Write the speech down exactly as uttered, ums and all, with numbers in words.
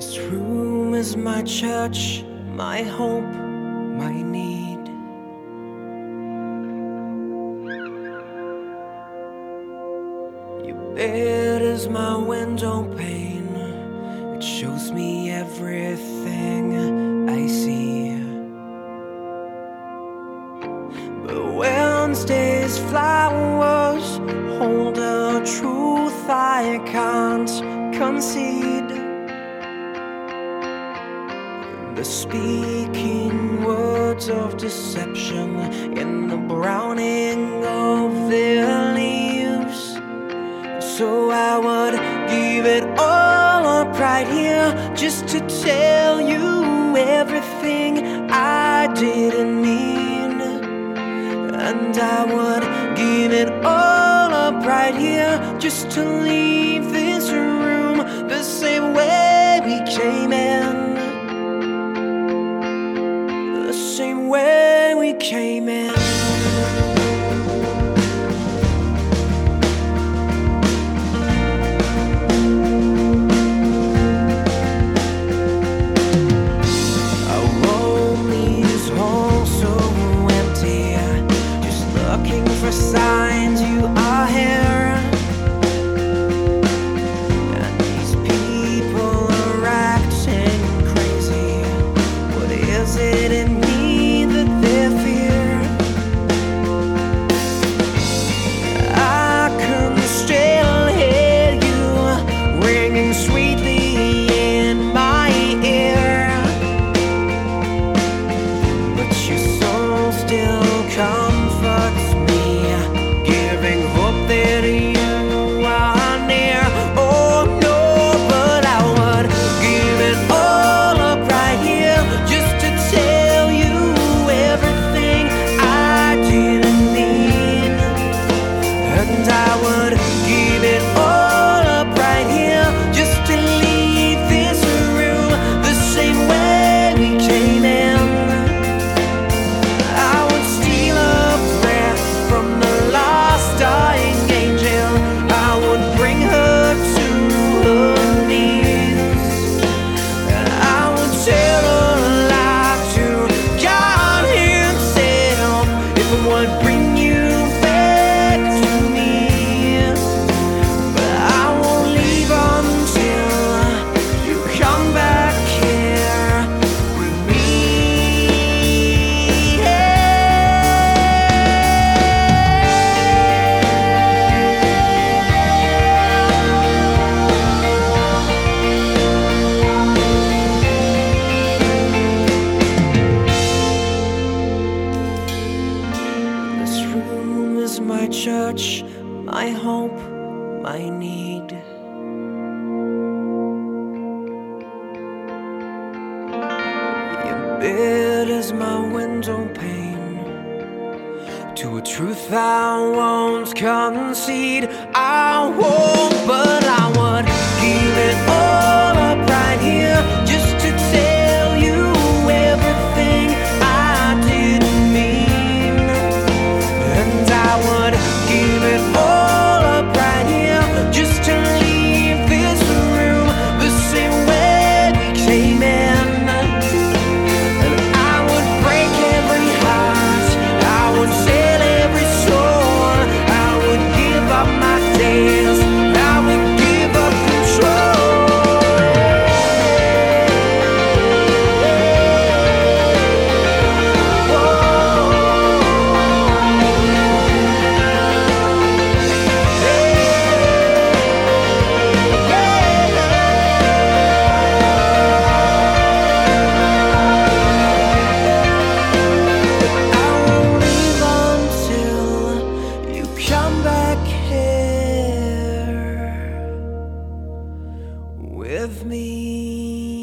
This room is my church, my hope, my need. Your bed is my window pane. It shows me everything I see. But Wednesday's flowers hold a truth I can't concede. The speaking words of deception in the browning of their leaves. So I would give it all up right here just to tell you everything I didn't mean. And I would give it all up right here just to leave this room the same way we came in. The same way we came in. Our lonely's home so empty, just looking for signs you are here. And these people are acting crazy. What is it in me that they fear? I can still hear you ringing sweetly in my ear, but your soul still comforts me, giving hope that you are near. Oh no, but I would give it all up right here just to tell you everything I didn't mean. And I would give it all up right here just to leave this room the same way we came in. I would steal a breath from the last dying angel. I would bring her to her knees. And I would tell her life to God himself if it would bring you back to me. But I won't leave until you come back here with me. This room is my church, my hope, my need. Your bed is my window pane to a truth I won't concede. I won't, but I would give it all up right here just to tell you everything I didn't mean. And I would give it all up right here just to leave this room the same way we came in. And I would break every heart, I would sell every soul, I would give up my days, I would give up control. I won't leave until you come back here with me.